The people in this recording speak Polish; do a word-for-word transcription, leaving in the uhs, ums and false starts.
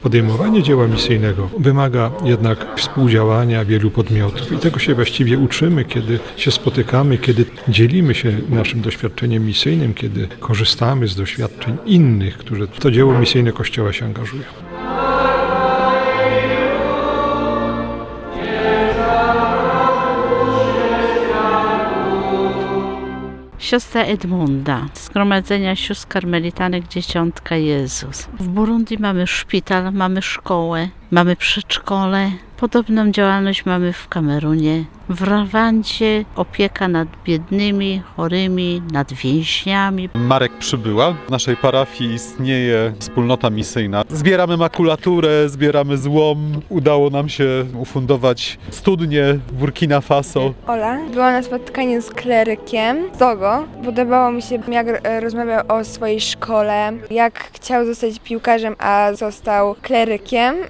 Podejmowanie dzieła misyjnego wymaga jednak współdziałania wielu podmiotów i tego się właściwie uczymy, kiedy się spotykamy, kiedy dzielimy się naszym doświadczeniem misyjnym, kiedy korzystamy z doświadczeń innych, którzy w to dzieło misyjne Kościoła się angażują. Siostra Edmunda, Zgromadzenia Sióstr Karmelitanek Dzieciątka Jezus. W Burundi mamy szpital, mamy szkołę, mamy przedszkole. Podobną działalność mamy w Kamerunie. W Rwandzie opieka nad biednymi, chorymi, nad więźniami. Marek Przybyła. W naszej parafii istnieje wspólnota misyjna. Zbieramy makulaturę, zbieramy złom. Udało nam się ufundować studnię w Burkina Faso. Ola była na spotkaniu z klerykiem Togo. Podobało mi się, jak rozmawiał o swojej szkole, jak chciał zostać piłkarzem, a został klerykiem.